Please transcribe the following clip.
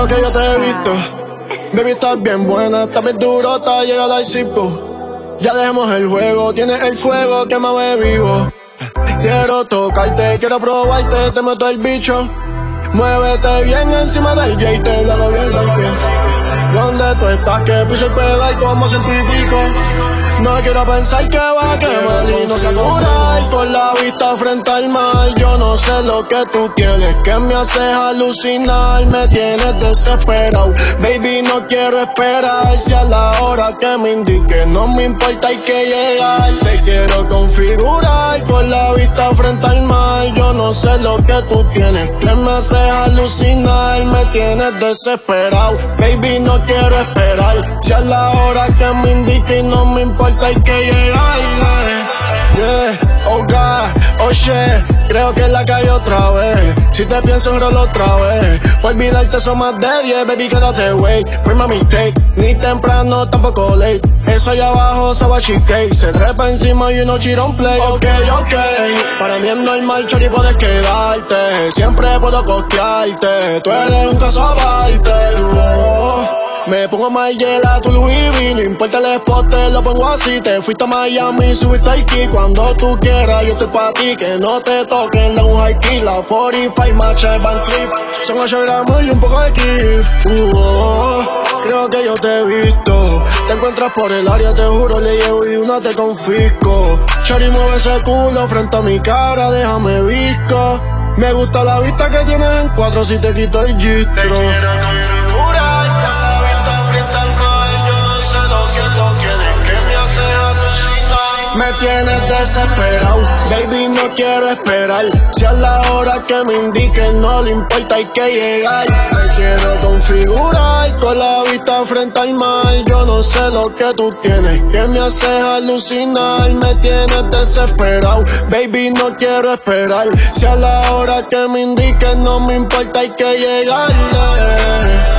Creo que yo te he visto. Baby, estás bien buena, estás bien durota, llega al cipo. Ya dejemos el juego, tienes el fuego, quémame vivo. Quiero tocarte, quiero probarte, te meto el bicho. Muévete bien encima del gate, te lo hago bien loco. ¿Dónde tú estás? Que puse el pedal como científico. No quiero pensar que va a quemar y no se curar por la vista frente al mar. Yo no sé lo que tú tienes, que me haces alucinar, me tienes desesperado. Baby, no quiero esperar, si a la hora que me indique, no me importa, hay que llegar. Te quiero configurar por la vista frente al mar. Yo no sé lo que tú tienes, que me haces alucinar, me tienes desesperado. Baby, no quiero esperar, si a la hora que me indique, no me importa, hay que llegar. Yeah, oh God, oh shit, creo que la caí otra vez. Si te pienso en rol otra vez, por olvidarte son más de 10, baby, quédate wait. Fue my mistake, ni temprano, tampoco late. Eso allá abajo, Sabachi Cake, se trepa encima y uno she don't play. Ok, para mí es normal, chori, puedes quedarte. Siempre puedo costearte, tú eres un caso aparte. Me pongo más hiela, tu Louis V, no importa el spot, te lo pongo así. Te fuiste a Miami, subiste aquí, cuando tú quieras, yo estoy pa' ti. Que no te toquen la un high key, la 45 matcha el Van Cleef. Son 8 gramos y un poco de kiff. Creo que yo te he visto. Te encuentras por el área, te juro, le llevo y una te confisco. Shari, mueve ese culo frente a mi cara, déjame visco. Me gusta la vista que tienes en 4 si te quito el gistro. Me tienes desesperado, baby, no quiero esperar. Si a la hora que me indiquen no le importa, hay que llegar. Me quiero configurar con la vista frente al mar. Yo no sé lo que tú tienes, que me haces alucinar, me tienes desesperado. Baby, no quiero esperar. Si a la hora que me indiquen no me importa, hay que llegar.